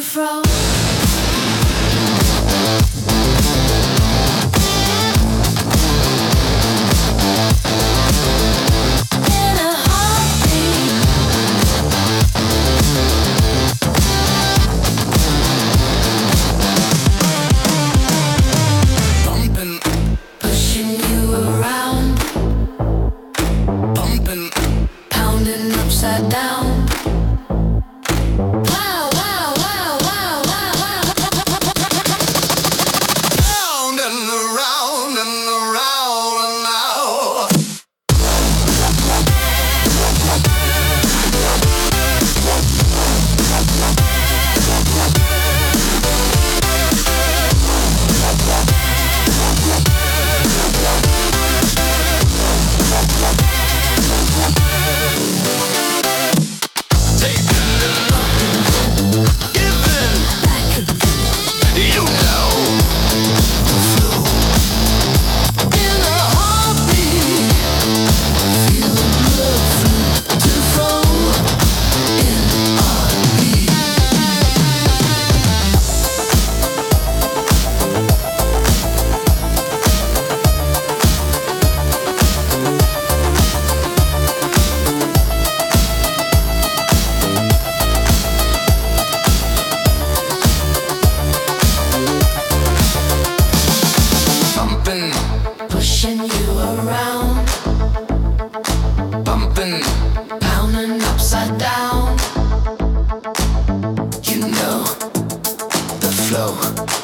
fro. In a heartbeat, Bumping, pushing you around, bumping, pounding upside down. Wow, wow, wow, wow, wow, wow. round and around and around and now. You know, In a heartbeat, feel the blood flow to and fro. In a heartbeat. bumping, Pushing you around, bumping, pounding upside down. You know the flow.